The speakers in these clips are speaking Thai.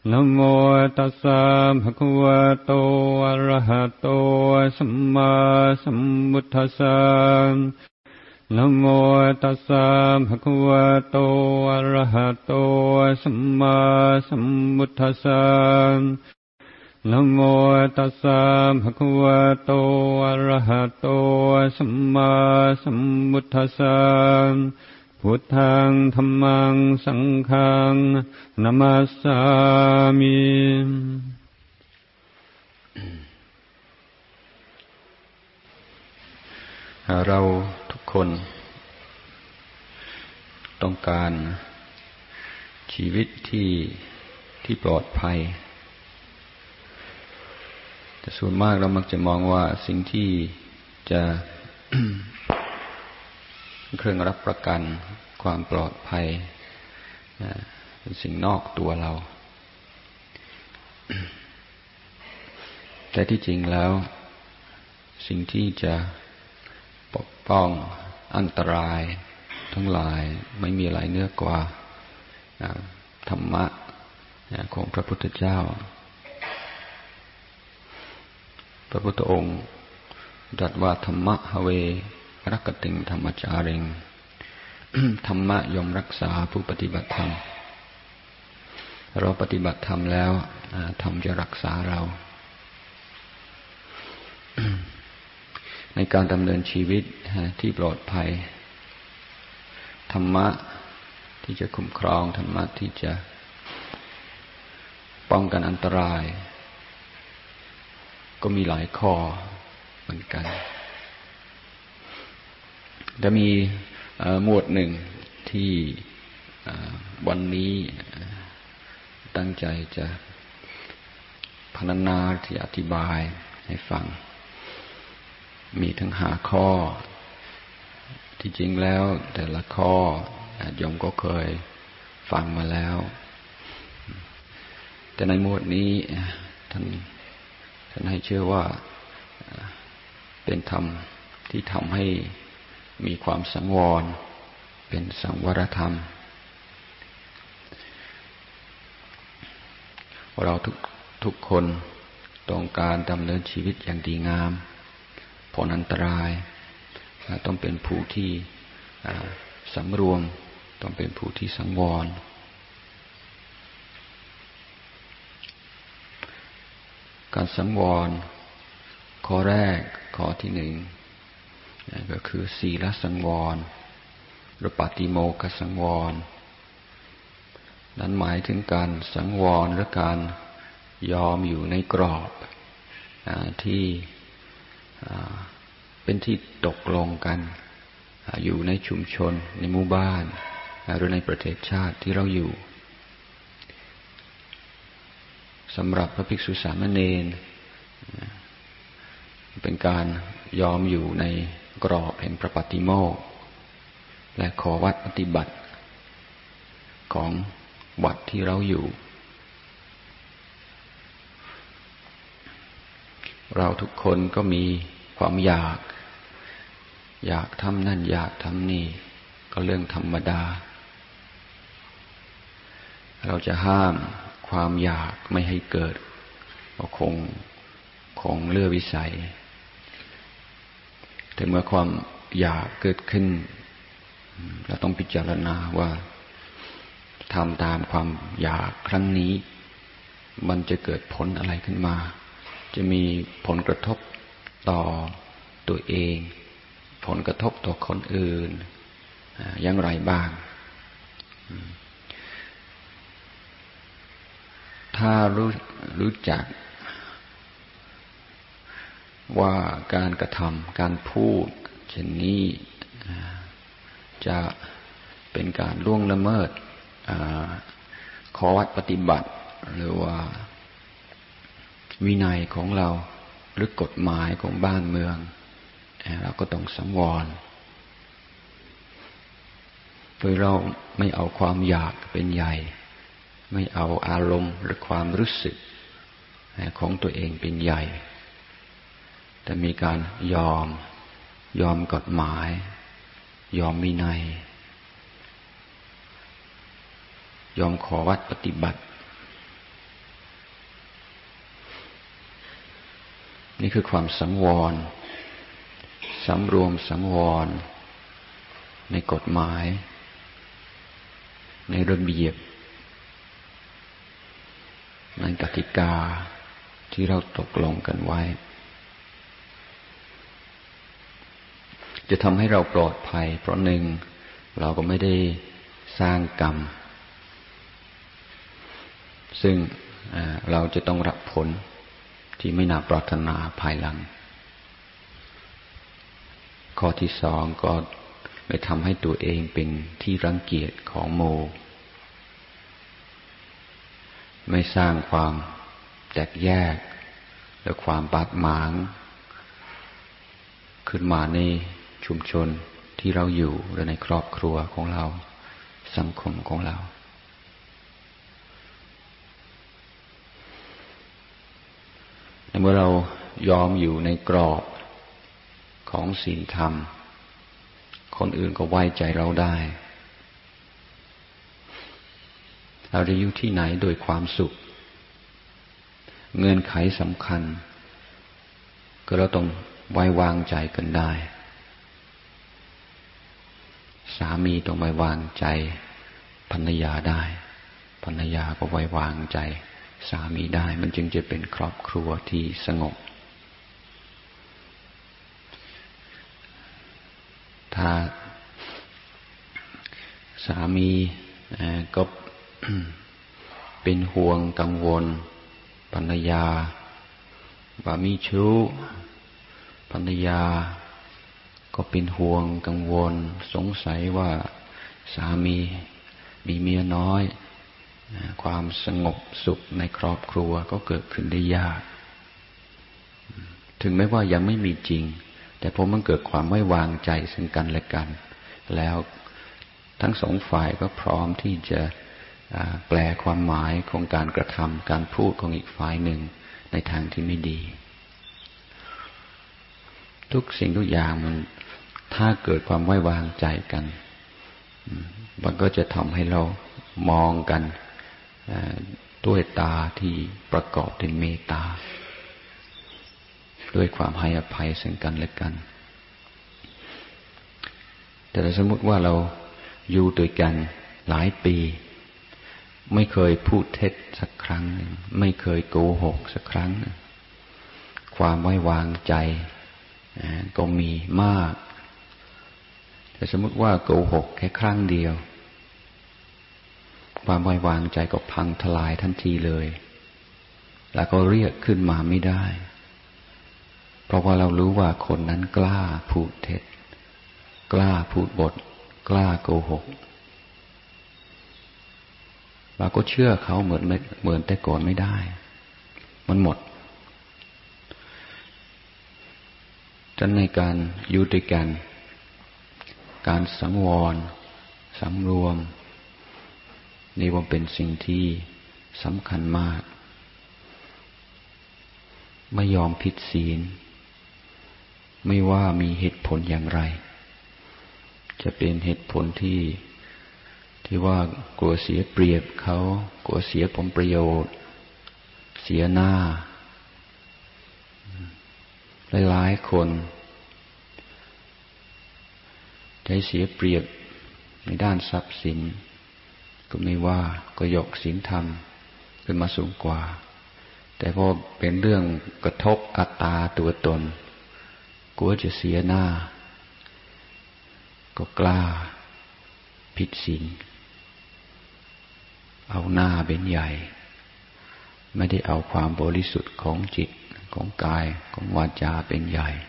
นะโมตัสสะภะคะวะโตอะระหะโตสัมมาสัมพุทธัสสะนะโมตัสสะภะคะวะโตอะระหะโตสัมมาสัมพุทธัสสะนะโมตัสสะภะคะวะโตอะระหะโตสัมมาสัมพุทธัสสะพุทธังธัมมังสังฆังนะมัสสามิเราทุกคนต้องการชีวิตที่ปลอดภัยแต่ส่วนมากเรามักจะมองว่าสิ่งที่จะ เครื่องรับประกันความปลอดภัยเป็นสิ่งนอกตัวเรา แต่ที่จริงแล้วสิ่งที่จะปกป้องอันตรายทั้งหลายไม่มีอะไรเหนือกว่าธรรมะของพระพุทธเจ้าพระพุทธองค์ตรัสว่าธรรมะหเวรักติงธรรมจาริง ธรรมะย่อมรักษาผู้ปฏิบัติธรรมเราปฏิบัติธรรมแล้วธรรมจะรักษาเรา ในการดำเนินชีวิตที่ปลอดภัยธรรมะที่จะคุ้มครองธรรมะที่จะป้องกันอันตรายก็มีหลายข้อเหมือนกันจะมีหมวดหนึ่งที่วันนี้ตั้งใจจะพรรณนาที่อธิบายให้ฟังมีทั้ง5ข้อที่จริงแล้วแต่ละข้อโยมก็เคยฟังมาแล้วแต่ในหมวดนี้ท่านให้เชื่อว่าเป็นธรรมที่ทำให้มีความสังวรเป็นสังวรธรรมเราทุกคนต้องการดำเนินชีวิตอย่างดีงามพ้นอันตรายต้องเป็นผู้ที่สำรวมต้องเป็นผู้ที่สังวรการสังวรข้อแรกข้อที่1ก็คือศีลสังวรหรือปาติโมกขสังวรนั้นหมายถึงการสังวรหรือการยอมอยู่ในกรอบที่เป็นที่ตกลงกันอยู่ในชุมชนในหมู่บ้านหรือในประเทศชาติที่เราอยู่สำหรับพระภิกษุสามเณรเป็นการยอมอยู่ในกรอบแห่งพระปฏิโมกข์และขอวัดปฏิบัติของวัดที่เราอยู่เราทุกคนก็มีความอยากทำนั่นอยากทำนี่ก็เรื่องธรรมดาเราจะห้ามความอยากไม่ให้เกิดก็คงเลื่อวิสัยแต่เมื่อความอยากเกิดขึ้นเราต้องพิจารณาว่าทำตามความอยากครั้งนี้มันจะเกิดผลอะไรขึ้นมาจะมีผลกระทบต่อตัวเองผลกระทบต่อคนอื่นอย่างไรบ้างถ้ารู้จักว่าการกระทำการพูดเช่นนี้จะเป็นการล่วงละเมิดข้อวัดปฏิบัติหรือว่าวินัยของเราหรือกฎหมายของบ้านเมืองเราก็ต้องสังวรโดยเราไม่เอาความอยากเป็นใหญ่ไม่เอาอารมณ์หรือความรู้สึกของตัวเองเป็นใหญ่แต่มีการยอมกฎหมายยอมวินัยยอมขอวัดปฏิบัตินี่คือความสังวรสำรวมสังวรในกฎหมายในระเบียบในกติกาที่เราตกลงกันไว้จะทำให้เราปลอดภัยเพราะหนึ่งเราก็ไม่ได้สร้างกรรมซึ่งเราจะต้องรับผลที่ไม่น่าปรารถนาภายหลังข้อที่สองก็ไม่ทำให้ตัวเองเป็นที่รังเกียจของโมไม่สร้างความแตกแยกและความบาดหมางขึ้นมาในชุมชนที่เราอยู่และในครอบครัวของเราสังคมของเราเมื่อเรายอมอยู่ในกรอบของศีลธรรมคนอื่นก็ไว้ใจเราได้เราจะอยู่ที่ไหนโดยความสุขเงื่อนไขสำคัญก็เราต้องไว้วางใจกันได้สามีต้องไว้วางใจภรรยาได้ภรรยาก็ไว้วางใจสามีได้มันจึงจะเป็นครอบครัวที่สงบถ้าสามีก็เป็นห่วงกังวลภรรยาว่ามีชู้ภรรยาก็เป็นห่วงกังวลสงสัยว่าสามีมีเมียน้อยความสงบสุขในครอบครัวก็เกิดขึ้นได้ยากถึงแม้ว่ายังไม่มีจริงแต่พอมันเกิดความไม่วางใจซึ่งกันและกันแล้วทั้งสองฝ่ายก็พร้อมที่จะแปลความหมายของการกระทำการพูดของอีกฝ่ายหนึ่งในทางที่ไม่ดีทุกสิ่งทุกอย่างมันถ้าเกิดความไว้วางใจกันมันก็จะทำให้เรามองกันด้วยตาที่ประกอบด้วยเมตตาด้วยความให้อภัยซึ่งกันและกันแต่สมมติว่าเราอยู่ด้วยกันหลายปีไม่เคยพูดเท็จสักครั้งหนึ่งไม่เคยโกหกสักครั้งหนึ่งความไว้วางใจก็มีมากแต่สมมติว่าโกหกแค่ครั้งเดียวความไว้วางใจก็พังทลายทันทีเลยแล้วก็เรียกขึ้นมาไม่ได้เพราะว่าเรารู้ว่าคนนั้นกล้าพูดเท็จกล้าพูดบทกล้าโกหกเราก็เชื่อเขาเหมือนแต่ก่อนไม่ได้มันหมดฉะนั้นในการอยู่ด้วยกันการสังวรสำรวมนี่ว่าเป็นสิ่งที่สำคัญมากไม่ยอมผิดศีลไม่ว่ามีเหตุผลอย่างไรจะเป็นเหตุผลที่ว่ากลัวเสียเปรียบเขากลัวเสียผลประโยชน์เสียหน้าหลายๆคนใจเสียเปรียบในด้านทรัพย์สินก็ไม่ว่าก็ยกศีลธรรมขึ้นมาสูงกว่าแต่พอเป็นเรื่องกระทบอัตตาตัวตนกลัวจะเสียหน้าก็กล้าผิดศีลเอาหน้าเป็นใหญ่ไม่ได้เอาความบริสุทธิ์ของจิตของกายของวาจาเป็นใหญ่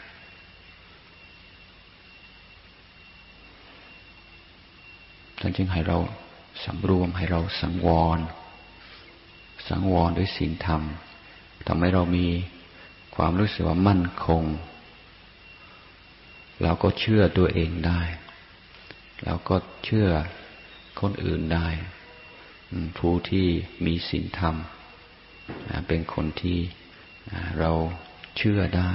ท่านจึงให้เราสำรวมให้เราสังวรด้วยศีลธรรมทำให้เรามีความรู้สึกว่ามั่นคงเราก็เชื่อตัวเองได้เราก็เชื่อคนอื่นได้ผู้ที่มีศีลธรรมเป็นคนที่เราเชื่อได้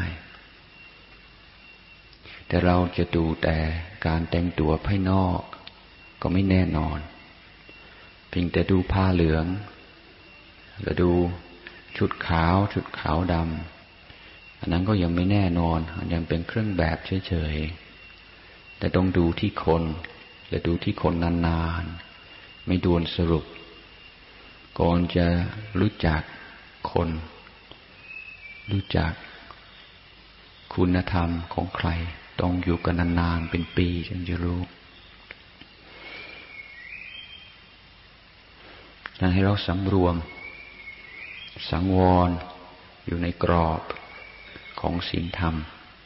แต่เราจะดูแต่การแต่งตัวภายนอกก็ไม่แน่นอนเพียงแต่ดูผ้าเหลืองหรือดูชุดขาวดอันนั้นก็ยังไม่แน่นอนยังเป็นเครื่องแบบเฉยๆแต่ต้องดูที่คนและดูที่คนนานๆไม่ด่วนสรุปก่อนจะรู้จักคนรู้จักคุณธรรมของใครต้องอยู่กันนานๆเป็นปีจึงจะรู้นั้นให้เราสำรวมสังวรอยู่ในกรอบของศีลธรรม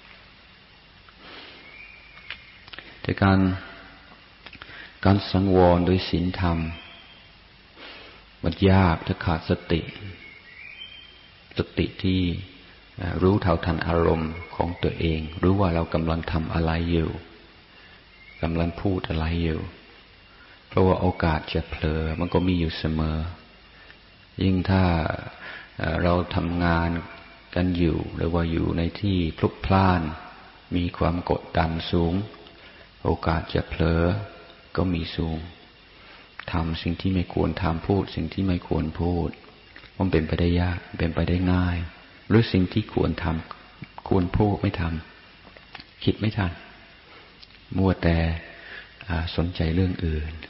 แต่การสังวรโดยศีลธรรมมันยากถ้าขาดสติที่รู้เท่าทันอารมณ์ของตัวเองรู้ว่าเรากำลังทำอะไรอยู่กำลังพูดอะไรอยู่เพราะว่าโอกาสจะเผลอมันก็มีอยู่เสมอยิ่งถ้าเราทำงานกันอยู่หรือว่าอยู่ในที่พลุกพล่านมีความกดดันสูงโอกาสจะเผลอก็มีสูงทำสิ่งที่ไม่ควรทำพูดสิ่งที่ไม่ควรพูดมันเป็นไปได้ยากเป็นไปได้ง่ายหรือสิ่งที่ควรทำควรพูดไม่ทำคิดไม่ทันมัวแต่สนใจเรื่องอื่น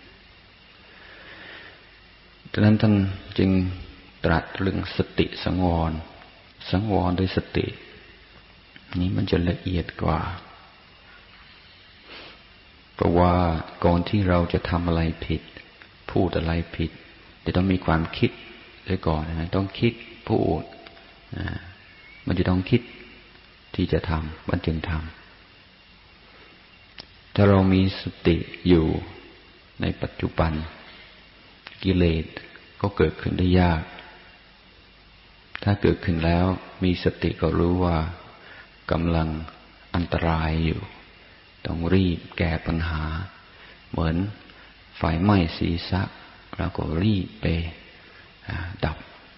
ดังนั้นท่านจึงตรัสเรื่องสติสังวรโดยสตินี้มันจะละเอียดกว่าเพราะว่าก่อนที่เราจะทำอะไรผิดพูดอะไรผิดจะต้องมีความคิดด้วยก่อนนะต้องคิดพูดมันจะต้องคิดที่จะทำมันจึงทำถ้าเรามีสติอยู่ในปัจจุบันกิเลสก็เกิดขึ้นได้ยากถ้าเกิดขึ้นแล้วมีสติก็รู้ว่ากำลังอันตรายอยู่ต้องรีบแก้ปัญหาเหมือนไฟไหม้ศีรษะแล้วก็รีบไปดับ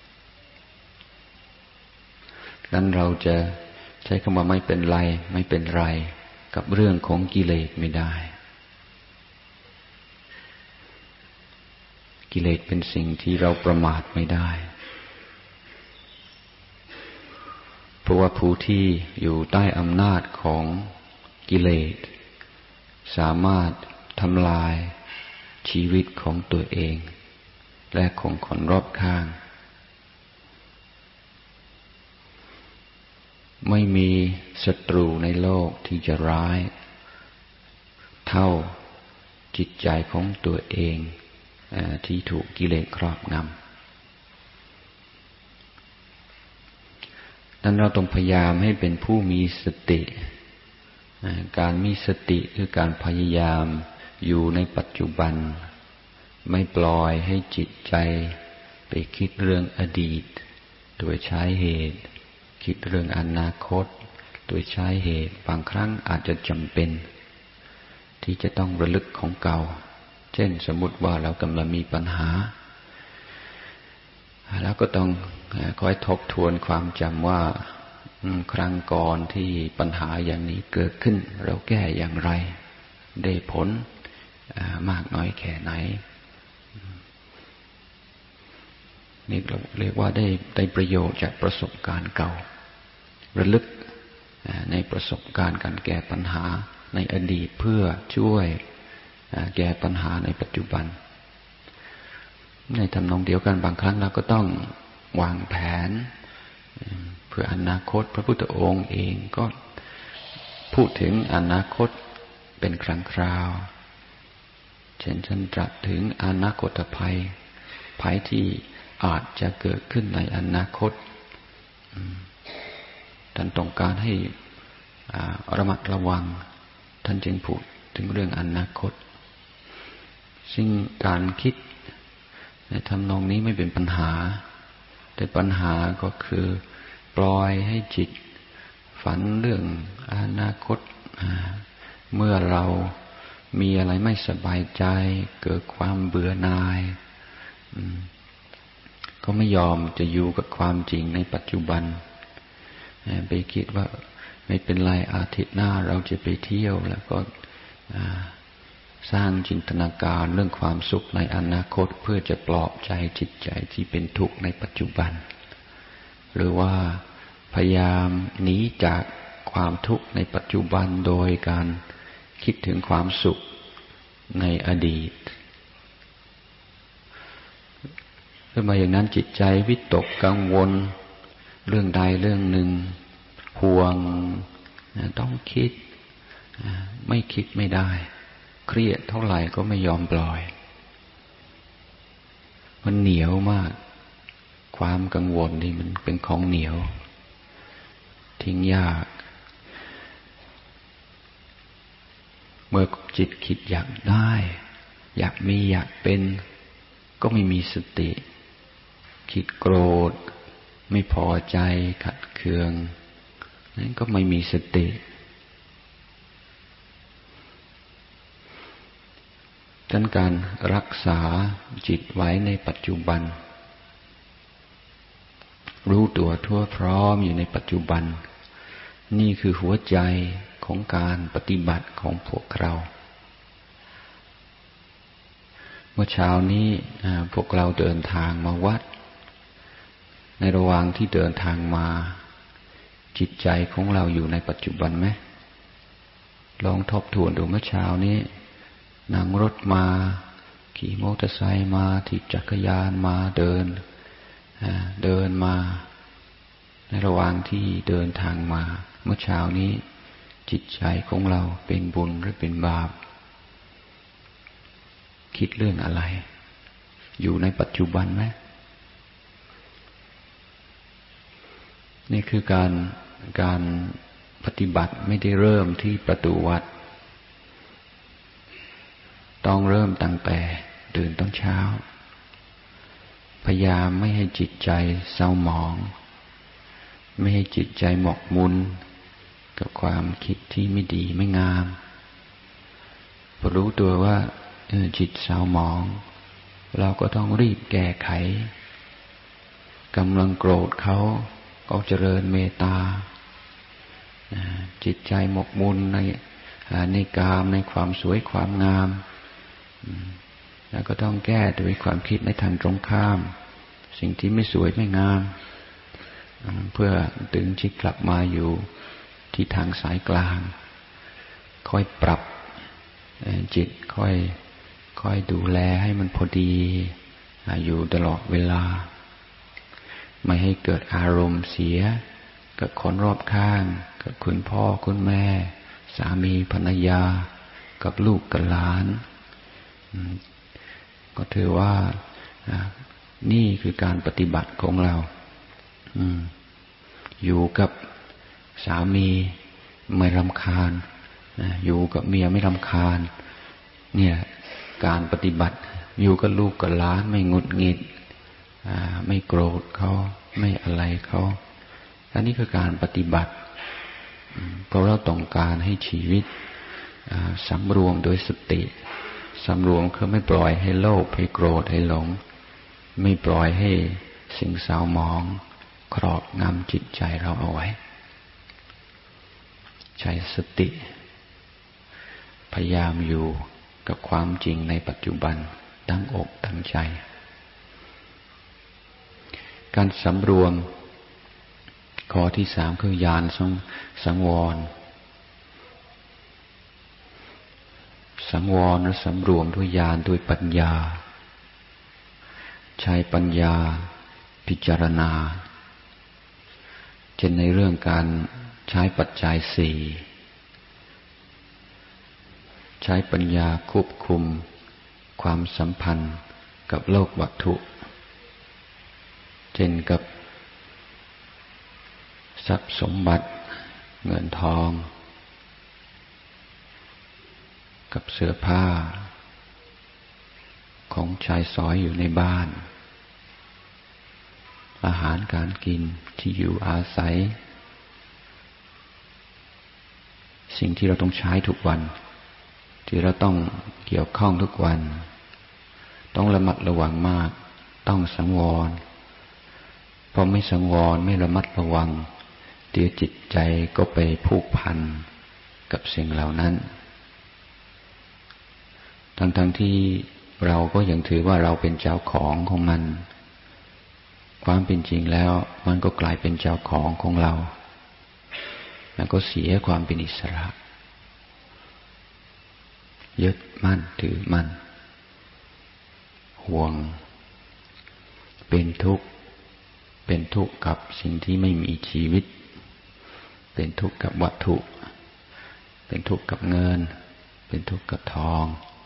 นั้นเราจะใช้คำว่าไม่เป็นไรกับเรื่องของกิเลสไม่ได้กิเลสเป็นสิ่งที่เราประมาทไม่ได้เพราะว่าผู้ที่อยู่ใต้อำนาจของกิเลสสามารถทำลายชีวิตของตัวเองและของคนรอบข้างไม่มีศัตรูในโลกที่จะร้ายเท่าจิตใจของตัวเองที่ถูกกิเลสครอบงำนั้นเราต้องพยายามให้เป็นผู้มีสติการมีสติคือการพยายามอยู่ในปัจจุบันไม่ปล่อยให้จิตใจไปคิดเรื่องอดีตโดยใช้เหตุคิดเรื่องอนาคตโดยใช้เหตุบางครั้งอาจจะจำเป็นที่จะต้องระลึกของเก่าเช่นสมมุติว่าเรากำลังมีปัญหาแล้วก็ต้องคอยทบทวนความจำว่าครั้งก่อนที่ปัญหาอย่างนี้เกิดขึ้นเราแก้อย่างไรได้ผลมากน้อยแค่ไหนนี่เราเรียกว่าได้ประโยชน์จากประสบการณ์เก่าระลึกในประสบการณ์การแก้ปัญหาในอดีตเพื่อช่วยแก้ปัญหาในปัจจุบันในทำนองเดียวกันบางครั้งเราก็ต้องวางแผนเพื่ออนาคตพระพุทธองค์เองก็พูดถึงอนาคตเป็นครั้งคราวเช่นท่านตรัสถึงอนาคตภัยที่อาจจะเกิดขึ้นในอนาคตท่านต้องการให้ระมัดระวังท่านจึงพูดถึงเรื่องอนาคตซึ่งการคิดในทำนองนี้ไม่เป็นปัญหาแต่ปัญหาก็คือปล่อยให้จิตฝันเรื่องอนาคตเมื่อเรามีอะไรไม่สบายใจเกิดความเบื่อหน่ายก็ไม่ยอมจะอยู่กับความจริงในปัจจุบันไปคิดว่าไม่เป็นไรอาทิตย์หน้าเราจะไปเที่ยวแล้วก็สร้างจินตนาการเรื่องความสุขในอนาคตเพื่อจะปลอบใจจิตใจที่เป็นทุกข์ในปัจจุบันหรือว่าพยายามหนีจากความทุกข์ในปัจจุบันโดยการคิดถึงความสุขในอดีตเมื่อมาอย่างนั้นจิตใจวิตกกังวลเรื่องใดเรื่องหนึ่งห่วงต้องคิดไม่คิดไม่ได้เครียดเท่าไหร่ก็ไม่ยอมปล่อยมันเหนียวมากความกังวลนี่มันเป็นของเหนียวทิ้งยากเมื่อจิตคิดอยากได้อยากมีอยากเป็นก็ไม่มีสติคิดโกรธไม่พอใจขัดเคืองนั้นก็ไม่มีสติดังนั้นการรักษาจิตไว้ในปัจจุบันรู้ตัวทั่วพร้อมอยู่ในปัจจุบันนี่คือหัวใจของการปฏิบัติของพวกเราเมื่อเช้านี้พวกเราเดินทางมาวัดในระหว่างที่เดินทางมาจิตใจของเราอยู่ในปัจจุบันไหมลองทบทวนดูเมื่อเช้านี้นั่งรถมาขี่มอเตอร์ไซค์มาถีบจักรยานมาเดินมาในระหว่างที่เดินทางมาเมื่อเช้านี้จิตใจของเราเป็นบุญหรือเป็นบาปคิดเรื่องอะไรอยู่ในปัจจุบันไหมนี่คือการปฏิบัติไม่ได้เริ่มที่ประตูวัดต้องเริ่มตั้งแต่ตื่นตอนเช้าพยายามไม่ให้จิตใจเศร้าหมองไม่ให้จิตใจหมกมุ่นกับความคิดที่ไม่ดีไม่งามพอรู้ตัวว่าจิตเศร้าหมองเราก็ต้องรีบแก้ไขกำลังโกรธเขาก็เจริญเมตตาจิตใจหมกมุ่นในกามในความสวยความงามแล้วก็ต้องแก้โดยความคิดในทางตรงข้ามสิ่งที่ไม่สวยไม่งามเพื่อดึงจิตกลับมาอยู่ที่ทางสายกลางค่อยปรับจิตค่อยดูแลให้มันพอดีอยู่ตลอดเวลาไม่ให้เกิดอารมณ์เสียกับคนรอบข้างกับคุณพ่อคุณแม่สามีภรรยากับลูกกับหลานก็ถือว่านี่คือการปฏิบัติของเราอยู่กับสามีไม่รำคาญอยู่กับเมียไม่รำคาญเนี่ยการปฏิบัติอยู่กับลูกกับหลานไม่หงุดหงิดไม่โกรธเขาไม่อะไรเขาอันนี้คือการปฏิบัติเพราะเราต้องการให้ชีวิตสำรวมโดยสติสำรวมคือไม่ปล่อยให้โลภให้โกรธให้หลงไม่ปล่อยให้สิ่งเศร้าหมองครอบงำจิตใจเราเอาไว้ใช้สติพยายามอยู่กับความจริงในปัจจุบันตั้งอกตั้งใจการสำรวมข้อที่สามคือญาณสังวรสังวรและสำรวมด้วยญาณด้วยปัญญาใช้ปัญญาพิจารณาเช่นในเรื่องการใช้ปัจจัยสี่ใช้ปัญญาควบคุมความสัมพันธ์กับโลกวัตถุเช่นกับทรัพย์สมบัติเงินทองกับเสื้อผ้าของชายสอยอยู่ในบ้านอาหารการกินที่อยู่อาศัยสิ่งที่เราต้องใช้ทุกวันที่เราต้องเกี่ยวข้องทุกวันต้องระมัดระวังมากต้องสังวรเพราะไม่สังวรไม่ระมัดระวังเดี๋ยวจิตใจก็ไปผูกพันกับสิ่งเหล่านั้นทั้งที่เราก็ยังถือว่าเราเป็นเจ้าของมันความเป็นจริงแล้วมันก็กลายเป็นเจ้าของเราแล้วก็เสียความเป็นอิสระยึดมั่นถือมั่นห่วงเป็นทุกข์กับสิ่งที่ไม่มีชีวิตเป็นทุกข์กับวัตถุเป็นทุกข์กับเงินเป็นทุกข์กับทอง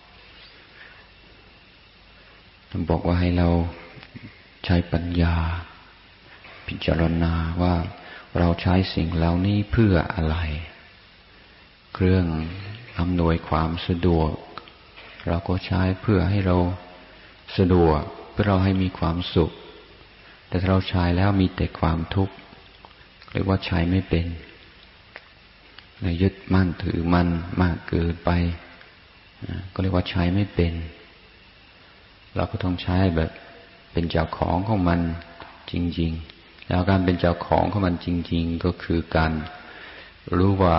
ท่านบอกว่าให้เราใช้ปัญญาพิจารณาว่าเราใช้สิ่งเหล่านี้เพื่ออะไรเครื่องอำนวยความสะดวกเราก็ใช้เพื่อให้เราสะดวกเพื่อเราให้มีความสุขแต่ถ้าเราใช้แล้วมีแต่ความทุกข์เรียกว่าใช้ไม่เป็นยึดมั่นถือมั่นมากเกินไปก็เรียกว่าใช้ไม่เป็นเราก็ต้องใช้แบบเป็นเจ้าของมันจริงๆแล้วการเป็นเจ้าของมันจริงๆก็คือการรู้ว่า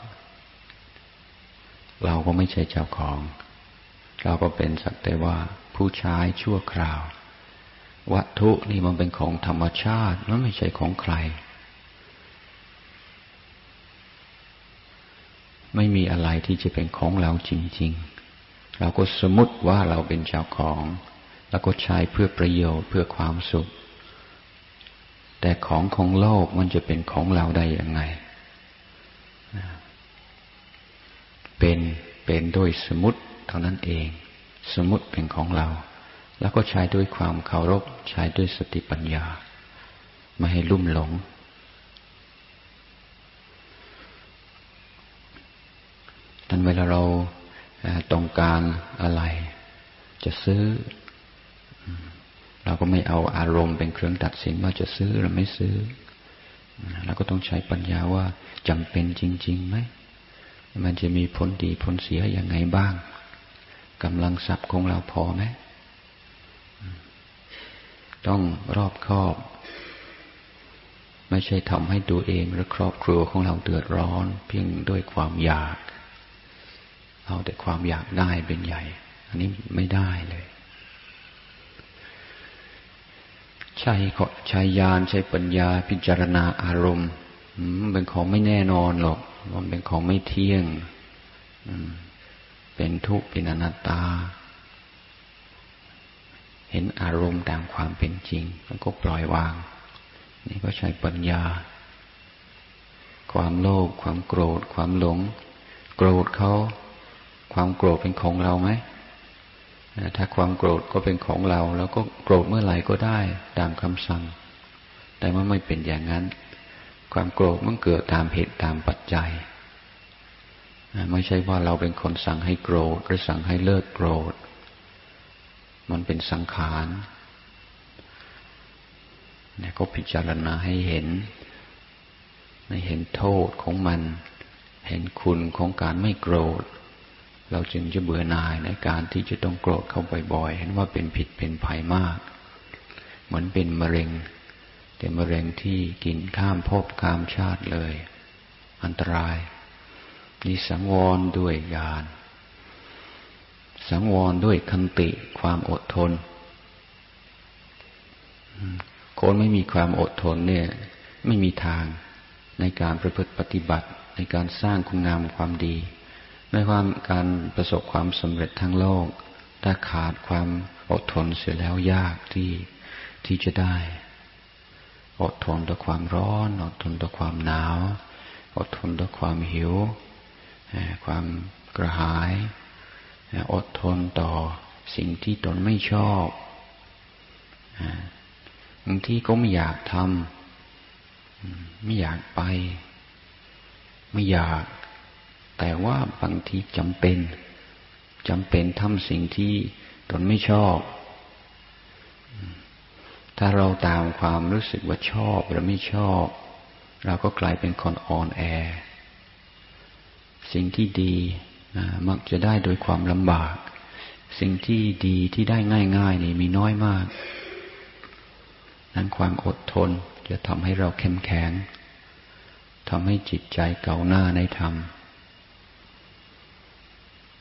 เราก็ไม่ใช่เจ้าของเราก็เป็นสักแต่ว่าผู้ใช้ชั่วคราววัตถุนี่มันเป็นของธรรมชาติมันไม่ใช่ของใครไม่มีอะไรที่จะเป็นของเราจริงๆเราก็สมมติว่าเราเป็นเจ้าของแล้วก็ใช้เพื่อประโยชน์เพื่อความสุขแต่ของโลกมันจะเป็นของเราได้ยังไงเป็นโดยสมมติเท่านั้นเองสมมติเป็นของเราแล้วก็ใช้ด้วยความเคารพใช้ด้วยสติปัญญาไม่ให้ลุ่มหลงตอนเวลาเราต้องการอะไรจะซื้อเราก็ไม่เอาอารมณ์เป็นเครื่องตัดสินว่าจะซื้อหรือไม่ซื้อเราก็ต้องใช้ปัญญาว่าจำเป็นจริงๆไหมมันจะมีผลดีผลเสียยังไงบ้างกำลังทรัพย์ของเราพอไหมต้องรอบคอบไม่ใช่ทำให้ตัวเองหรือครอบครัวของเราเดือดร้อนเพียงด้วยความอยากเอาแต่ความอยากได้เป็นใหญ่อันนี้ไม่ได้เลยใช้ญาณใช้ปัญญาพิจารณาอารมณ์เป็นของไม่แน่นอนหรอกมันเป็นของไม่เที่ยงเป็นทุกข์เป็นอนัตตาเห็นอารมณ์ตามความเป็นจริงแล้วก็ปล่อยวางนี่ก็ใช้ปัญญาความโลภความโกรธความหลงโกรธเขาความโกรธเป็นของเราไหมถ้าความโกรธก็เป็นของเราแล้วก็โกรธเมื่อไหร่ก็ได้ตามคำสั่งแต่มันไม่เป็นอย่างนั้นความโกรธมันเกิดตามเหตุตามปัจจัยไม่ใช่ว่าเราเป็นคนสั่งให้โกรธหรือสั่งให้เลิกโกรธมันเป็นสังขารเนี่ยก็พิจารณาให้เห็นโทษของมันเห็นคุณของการไม่โกรธเราจึงจะเบื่อหน่ายในการที่จะต้องโกรธเข้าบ่อยๆเห็นว่าเป็นผิดเป็นภัยมากเหมือนเป็นมะเร็งแต่มะเร็งที่กินข้ามภพข้ามชาติเลยอันตรายนี่สังวรด้วยญาณสังวรด้วยขันติความอดทนคนไม่มีความอดทนเนี่ยไม่มีทางในการประพฤติปฏิบัติในการสร้างคุณงามความดีในความการประสบความสำเร็จทางโลกถ้าขาดความอดทนเสียแล้วยากที่จะได้อดทนต่อความร้อนอดทนต่อความหนาวอดทนต่อความหิวความกระหายอดทนต่อสิ่งที่ตนไม่ชอบบางทีก็ไม่อยากทำไม่อยากไปไม่อยากแต่ว่าบางทีจำเป็นทำสิ่งที่ตนไม่ชอบถ้าเราตามความรู้สึกว่าชอบหรือไม่ชอบเราก็กลายเป็นคนอ่อนแอสิ่งที่ดีมักจะได้โดยความลำบากสิ่งที่ดีที่ได้ง่ายๆนี่มีน้อยมากนั้นความอดทนจะทำให้เราเข้มแข็งทำให้จิตใจเก่าหน้าในธรรม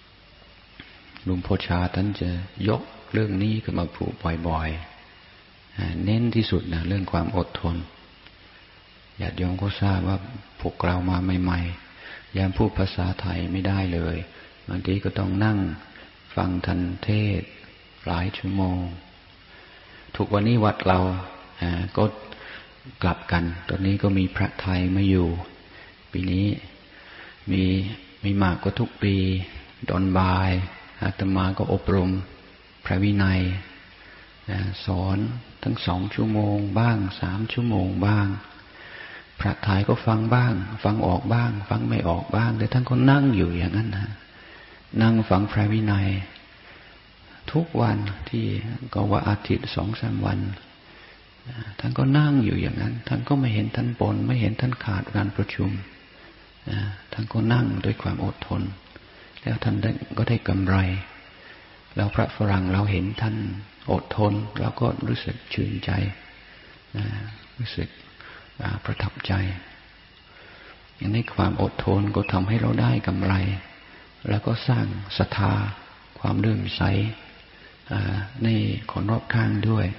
หลวงพ่อชาท่านจะยกเรื่องนี้ขึ้นมาพูดบ่อยเน้นที่สุดนะเรื่องความอดทนญาติโยมก็ทราบว่าพวกเรามาใหม่ๆยังพูดภาษาไทยไม่ได้เลยบางทีก็ต้องนั่งฟังท่านเทศหลายชั่วโมงทุกวันนี้วัดเราก็กลับกันตอนนี้ก็มีพระไทยมาอยู่ปีนี้มีมากกว่าทุกปีตอนบ่ายอาตมาก็อบรมพระวินัยสอนทั้ง2 ชั่วโมงบ้าง3 ชั่วโมงบ้างพระไทยก็ฟังบ้างฟังออกบ้างฟังไม่ออกบ้างแต่ท่านก็นั่งอยู่อย่างนั้นนะนั่งฟังพระวินัยทุกวันที่ก็ว่าอาทิตย์2-3 วันท่านก็นั่งอยู่อย่างนั้นท่านก็ไม่เห็นท่านบ่นไม่เห็นท่านขาดการประชุมท่านก็นั่งด้วยความอดทนแล้วท่านก็ได้กำไรแล้วพระฝรั่งเราเห็นท่านอดทนเราก็รู้สึกชื่นใจรู้สึกประทับใจอย่างนี้ความอดทนก็ทำให้เราได้กำไรแล้วก็สร้างศรัทธาความเลื่อมใสในคนรอบข้างด้วย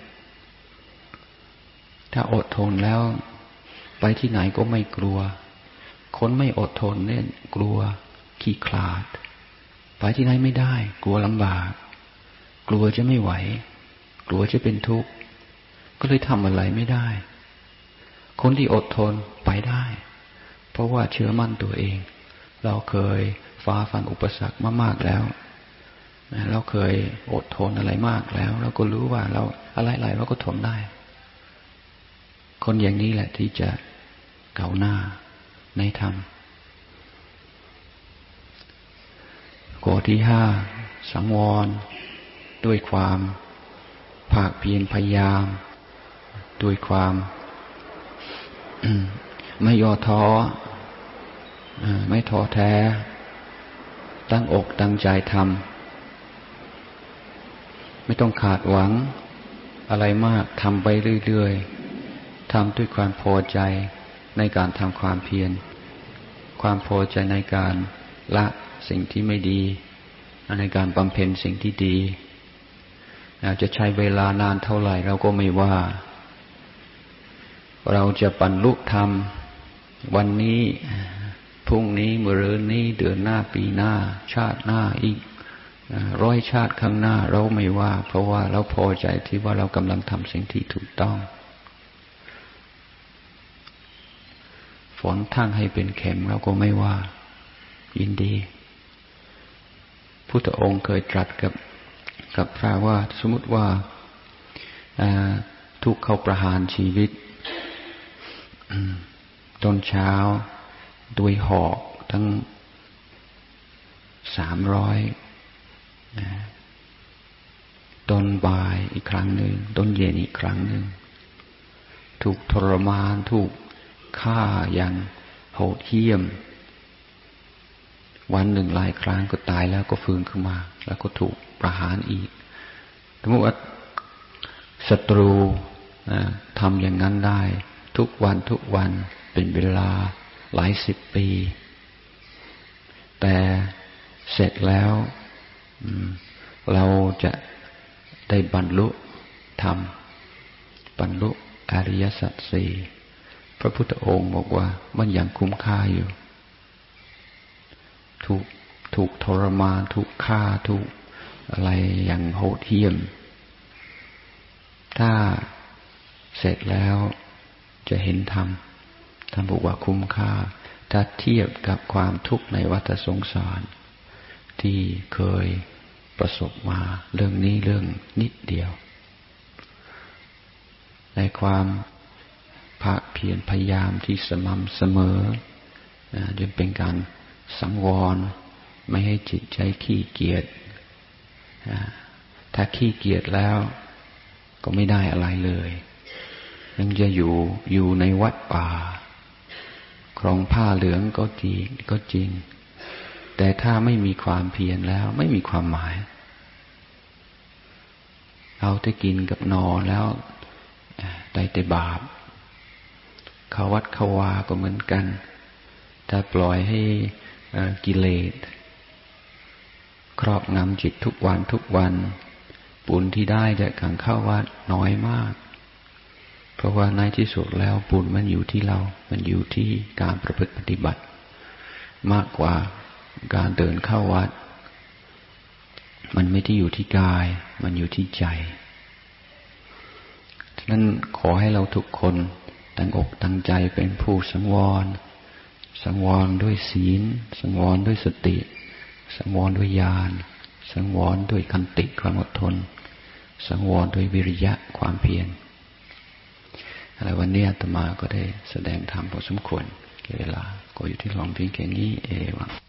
ถ้าอดทนแล้วไปที่ไหนก็ไม่กลัวคนไม่อดทนเนี่ยกลัวขี้คลาดไปที่ไหนไม่ได้กลัวลำบากกลัวจะไม่ไหวกลัวจะเป็นทุกข์ก็เลยทำอะไรไม่ได้คนที่อดทนไปได้เพราะว่าเชื่อมั่นตัวเองเราเคยฝ่าฟันอุปสรรคมามากแล้วเราเคยอดทนอะไรมากแล้วเราก็รู้ว่าเราอะไรๆเราก็ทนได้คนอย่างนี้แหละที่จะก้าวหน้าในธรรมข้อที่ 5สังวรด้วยความภาคเพียรพยายามด้วยความไม่ย่อท้อไม่ท้อแท้ตั้งอกตั้งใจทำไม่ต้องขาดหวังอะไรมากทำไปเรื่อยๆทำด้วยความพอใจในการทำความเพียรความพอใจในการละสิ่งที่ไม่ดีในการบำเพ็ญสิ่งที่ดีจะใช้เวลานานเท่าไหร่เราก็ไม่ว่าเราจะบรรลุธรรมวันนี้พรุ่งนี้มะรืนนี้เดือนหน้าปีหน้าชาติหน้าอีก100 ชาติข้างหน้าเราไม่ว่าเพราะว่าเราพอใจที่ว่าเรากำลังทำสิ่งที่ถูกต้องฝนทั้งให้เป็นเข็มเราก็ไม่ว่ายินดีพุทธองค์เคยตรัสกับพระว่าสมมติว่าถูกเขาประหารชีวิตตอนเช้าด้วยหอกทั้ง300ตอนบ่ายอีกครั้งหนึ่งตอนเย็นอีกครั้งหนึ่งถูกทรมานถูกฆ่าอย่างโหดเหี้ยมวันหนึ่งหลายครั้งก็ตายแล้วก็ฟื้นขึ้นมาแล้วก็ถูกประหารอีกสมมติว่าศัตรูทำอย่างนั้นได้ทุกวันเป็นเวลาหลาย10 ปีแต่เสร็จแล้วเราจะได้บรรลุธรรมบรรลุอริยสัจ 4พระพุทธองค์บอกว่ามันยังคุ้มค่าอยู่ถูกทรมานถูกฆ่าถูกอะไรอย่างโหดเหี้ยมถ้าเสร็จแล้วจะเห็นธรรมท่านบอกว่าคุ้มค่าถ้าเทียบกับความทุกข์ในวัฏสงสารที่เคยประสบมาเรื่องนี้เรื่องนิดเดียวในความภาคเพียรพยายามที่สม่ำเสมอจนเป็นการสังวรไม่ให้จิตใจขี้เกียจถ้าขี้เกียจแล้วก็ไม่ได้อะไรเลยยังจะอยู่ในวัดป่าครองผ้าเหลืองก็จริงแต่ถ้าไม่มีความเพียรแล้วไม่มีความหมายเอาแต่กินกับนอนแล้วได้แต่บาปเข้าวัดเข้าวาก็เหมือนกันถ้าปล่อยให้กิเลสครอบงำจิตทุกวันบุญที่ได้จากการเข้าวัดน้อยมากเพราะว่าในที่สุดแล้วบุญมันอยู่ที่เรามันอยู่ที่การประพฤติปฏิบัติมากกว่าการเดินเข้าวัดมันไม่ได้อยู่ที่กายมันอยู่ที่ใจฉะนั้นขอให้เราทุกคนตั้งอกตั้งใจเป็นผู้สังวรด้วยศีลสังวรด้วยสติสังวรด้วยญาณสังวรด้วยขันติความอดทนสังวรด้วยวิริยะความเพียรอะไรวันนี้อาตมาก็ได้แสดงธรรมพอสมควรแก่เวลาก็อยู่ที่หลวงเพียงแค่นี้เอง